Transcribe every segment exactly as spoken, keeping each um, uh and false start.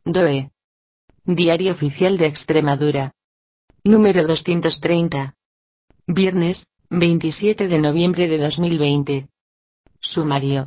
D O E. Diario Oficial de Extremadura. Número doscientos treinta. Viernes, veintisiete de noviembre de dos mil veinte. Sumario.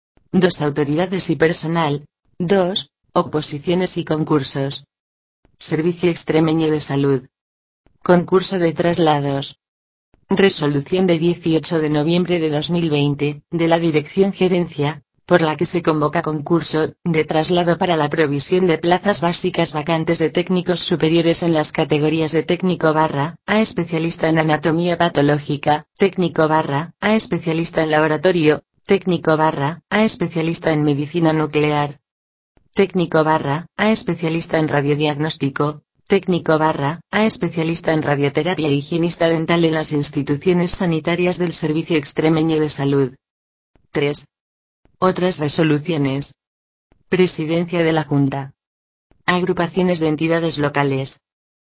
dos Autoridades y personal. dos Oposiciones y concursos. Servicio Extremeño de Salud. Concurso de traslados. Resolución de dieciocho de noviembre de dos mil veinte, de la Dirección Gerencia, por la que se convoca concurso de traslado para la provisión de plazas básicas vacantes de técnicos superiores en las categorías de técnico barra A especialista en anatomía patológica, técnico barra A especialista en laboratorio, técnico barra A especialista en medicina nuclear, técnico barra A especialista en radiodiagnóstico, técnico barra A especialista en radioterapia e higienista dental en las instituciones sanitarias del Servicio Extremeño de Salud. tres. Otras resoluciones. Presidencia de la Junta. Agrupaciones de entidades locales.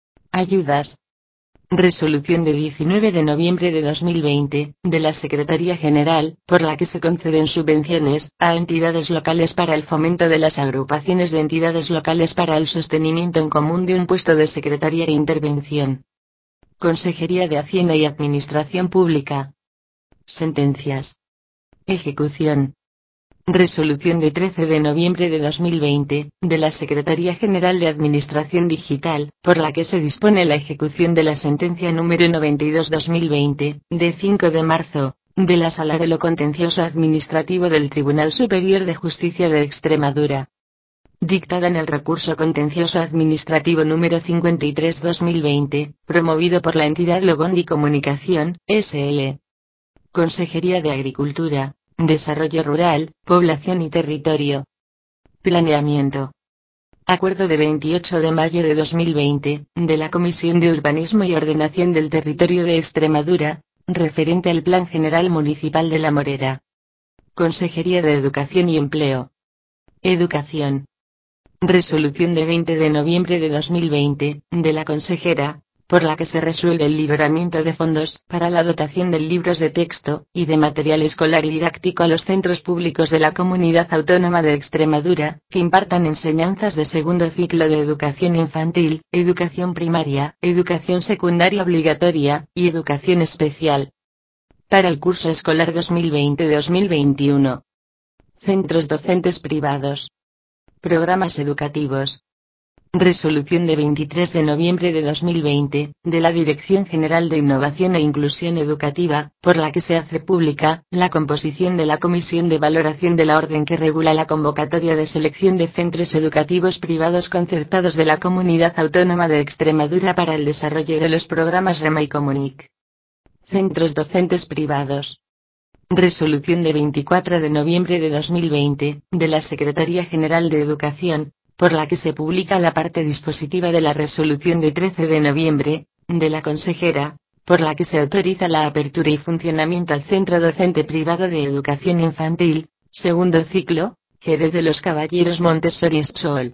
Ayudas. Resolución de diecinueve de noviembre de dos mil veinte, de la Secretaría General, por la que se conceden subvenciones a entidades locales para el fomento de las agrupaciones de entidades locales para el sostenimiento en común de un puesto de secretaría e intervención. Consejería de Hacienda y Administración Pública. Sentencias. Ejecución. Resolución de trece de noviembre de dos mil veinte, de la Secretaría General de Administración Digital, por la que se dispone la ejecución de la sentencia número noventa y dos barra dos mil veinte, de cinco de marzo, de la Sala de lo Contencioso Administrativo del Tribunal Superior de Justicia de Extremadura. Dictada en el recurso contencioso administrativo número cincuenta y tres barra dos mil veinte, promovido por la entidad Logondi Comunicación, S L. Consejería de Agricultura, Desarrollo Rural, Población y Territorio. Planeamiento. Acuerdo de veintiocho de mayo de dos mil veinte, de la Comisión de Urbanismo y Ordenación del Territorio de Extremadura, referente al Plan General Municipal de La Morera. Consejería de Educación y Empleo. Educación. Resolución de veinte de noviembre de dos mil veinte, de la consejera, por la que se resuelve el liberamiento de fondos para la dotación de libros de texto y de material escolar y didáctico a los centros públicos de la Comunidad Autónoma de Extremadura, que impartan enseñanzas de segundo ciclo de educación infantil, educación primaria, educación secundaria obligatoria, y educación especial. Para el curso escolar dos mil veinte dos mil veintiuno. Centros docentes privados. Programas educativos. Resolución de veintitrés de noviembre de dos mil veinte, de la Dirección General de Innovación e Inclusión Educativa, por la que se hace pública la composición de la Comisión de Valoración de la Orden que regula la convocatoria de selección de centros educativos privados concertados de la Comunidad Autónoma de Extremadura para el desarrollo de los programas REMA y Comunic. Centros docentes privados. Resolución de veinticuatro de noviembre de dos mil veinte, de la Secretaría General de Educación, por la que se publica la parte dispositiva de la resolución de trece de noviembre, de la consejera, por la que se autoriza la apertura y funcionamiento al Centro Docente Privado de Educación Infantil, segundo ciclo, Jerez de los Caballeros Montessori School.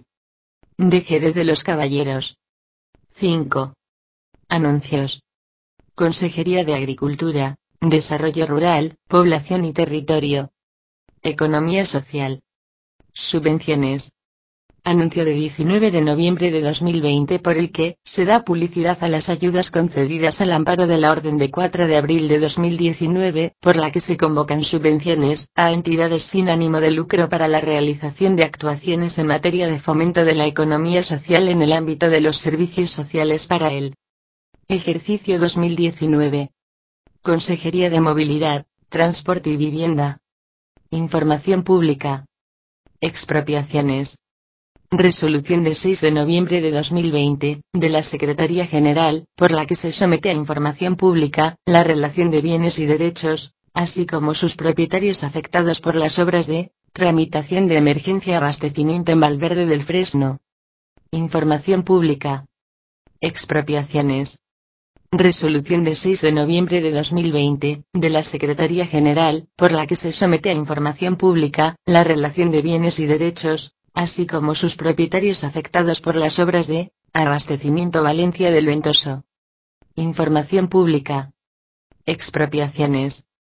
De Jerez de los Caballeros. cinco. Anuncios. Consejería de Agricultura, Desarrollo Rural, Población y Territorio. Economía Social. Subvenciones. Anuncio de diecinueve de noviembre de dos mil veinte por el que se da publicidad a las ayudas concedidas al amparo de la Orden de cuatro de abril de dos mil diecinueve, por la que se convocan subvenciones a entidades sin ánimo de lucro para la realización de actuaciones en materia de fomento de la economía social en el ámbito de los servicios sociales para el ejercicio dos mil diecinueve. Consejería de Movilidad, Transporte y Vivienda. Información pública. Expropiaciones. Resolución de seis de noviembre de dos mil veinte, de la Secretaría General, por la que se somete a información pública la relación de bienes y derechos, así como sus propietarios afectados por las obras de tramitación de emergencia abastecimiento en Valverde del Fresno. Información pública. Expropiaciones. Resolución de seis de noviembre de dos mil veinte, de la Secretaría General, por la que se somete a información pública la relación de bienes y derechos, así como sus propietarios afectados por las obras de abastecimiento Valencia del Ventoso. Información pública. Expropiaciones.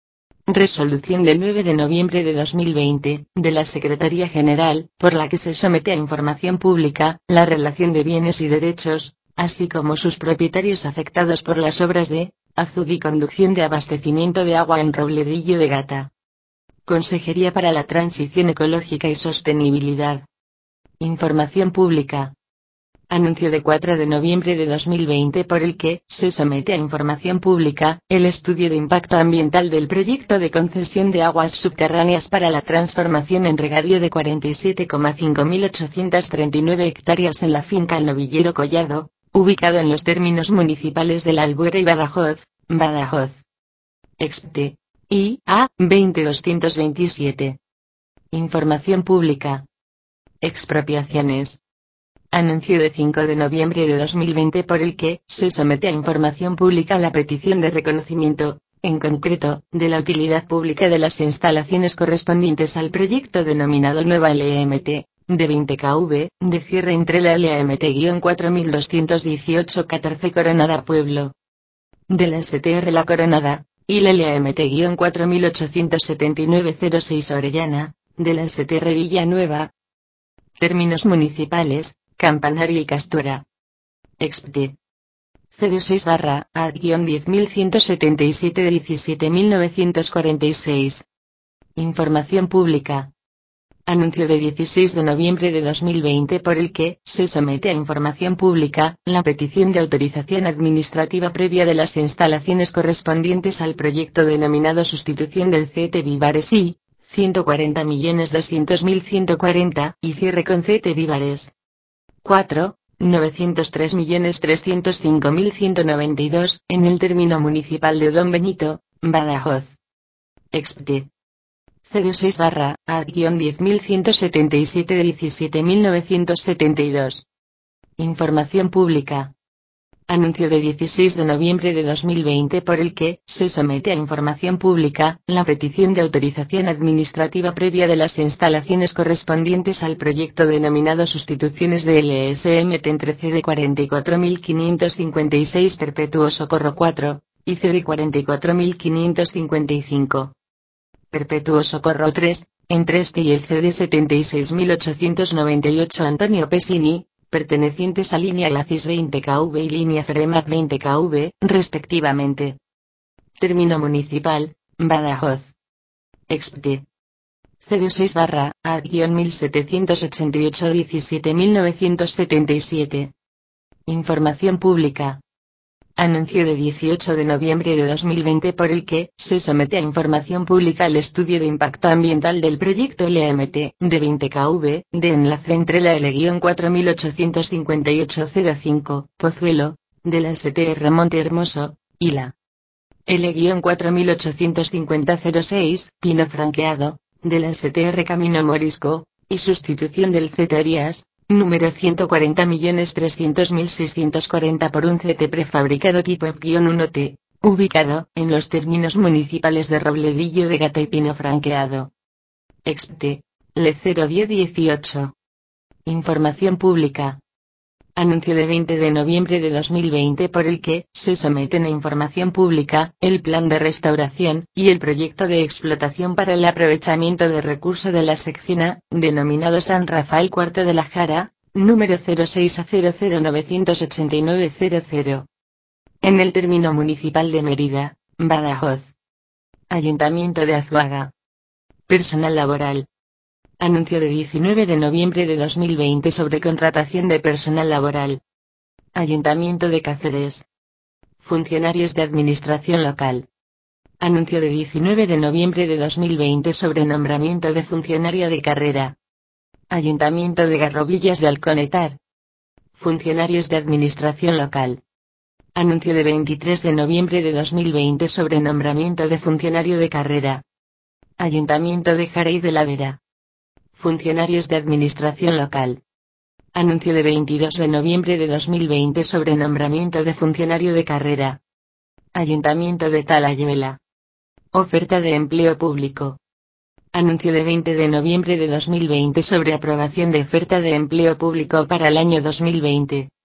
Resolución del nueve de noviembre de dos mil veinte, de la Secretaría General, por la que se somete a información pública, la relación de bienes y derechos, así como sus propietarios afectados por las obras de azud y conducción de abastecimiento de agua en Robledillo de Gata. Consejería para la Transición Ecológica y Sostenibilidad. Información pública. Anuncio de cuatro de noviembre de dos mil veinte por el que se somete a información pública el estudio de impacto ambiental del proyecto de concesión de aguas subterráneas para la transformación en regadío de cuarenta y siete coma cinco mil ochocientas treinta y nueve hectáreas en la finca El Novillero Collado, ubicado en los términos municipales de La Albuera y Badajoz, Badajoz. Expte. I A veinte doscientos veintisiete. Información pública. Expropiaciones. Anuncio de cinco de noviembre de dos mil veinte por el que se somete a información pública la petición de reconocimiento, en concreto, de la utilidad pública de las instalaciones correspondientes al proyecto denominado Nueva L M T, de veinte kilómetros, de cierre entre la L M T cuatro mil doscientos dieciocho catorce Coronada Pueblo, de la S T R La Coronada, y la L M T cuatro mil ochocientos setenta y nueve cero seis Orellana, de la S T R Villanueva. Términos municipales, Campanario y Castura. Expte. cero seis barra A diez mil ciento setenta y siete de diecisiete mil novecientos cuarenta y seis. Información pública. Anuncio de dieciséis de noviembre de dos mil veinte por el que se somete a información pública la petición de autorización administrativa previa de las instalaciones correspondientes al proyecto denominado sustitución del C T Vivares I, ciento cuarenta millones doscientos mil ciento cuarenta, y cierre con C T Vivares cuatro, novecientos tres millones trescientos cinco mil ciento noventa y dos, en el término municipal de Don Benito, Badajoz. Expte. cero seis barra A diez mil ciento setenta y siete de diecisiete mil novecientos setenta y dos. Información pública. Anuncio de dieciséis de noviembre de dos mil veinte por el que se somete a información pública la petición de autorización administrativa previa de las instalaciones correspondientes al proyecto denominado sustituciones de L S M T entre C D cuarenta y cuatro mil quinientos cincuenta y seis Perpetuo Socorro cuatro, y C D cuarenta y cuatro mil quinientos cincuenta y cinco. Perpetuo Socorro tres, entre este y el C D setenta y seis mil ochocientos noventa y ocho Antonio Pesini, pertenecientes a línea Glacis veinte kilómetros y línea Feremac veinte kilómetros, respectivamente. Término municipal, Badajoz. Expte. cero seis barra A mil setecientos ochenta y ocho diecisiete mil novecientos setenta y siete. Información pública. Anuncio de dieciocho de noviembre de dos mil veinte por el que se somete a información pública el estudio de impacto ambiental del proyecto L M T, de veinte kilómetros, de enlace entre la L cuatro mil ochocientos cincuenta y ocho cero cinco, Pozuelo, de la S T R Monte Hermoso, y la L cuatro mil ochocientos cincuenta cero seis, Pino Franqueado, de la S T R Camino Morisco, y sustitución del C T Arias, número ciento cuarenta millones trescientos mil seiscientos cuarenta por un C T prefabricado tipo E P uno T, ubicado en los términos municipales de Robledillo de Gata y Pino Franqueado. Expte. L cero diez dieciocho. Información pública. Anuncio de veinte de noviembre de dos mil veinte por el que se someten a información pública el plan de restauración y el proyecto de explotación para el aprovechamiento de recurso de la sección A, denominado San Rafael Cuarto de la Jara, número cero seis A cero cero novecientos ochenta y nueve cero cero. En el término municipal de Mérida, Badajoz. Ayuntamiento de Azuaga. Personal laboral. Anuncio de diecinueve de noviembre de dos mil veinte sobre contratación de personal laboral. Ayuntamiento de Cáceres. Funcionarios de administración local. Anuncio de diecinueve de noviembre de dos mil veinte sobre nombramiento de funcionario de carrera. Ayuntamiento de Garrovillas de Alconetar. Funcionarios de administración local. Anuncio de veintitrés de noviembre de dos mil veinte sobre nombramiento de funcionario de carrera. Ayuntamiento de Jarey de la Vera. Funcionarios de administración local. Anuncio de veintidós de noviembre de dos mil veinte sobre nombramiento de funcionario de carrera. Ayuntamiento de Talayuela. Oferta de empleo público. Anuncio de veinte de noviembre de dos mil veinte sobre aprobación de oferta de empleo público para el año dos mil veinte.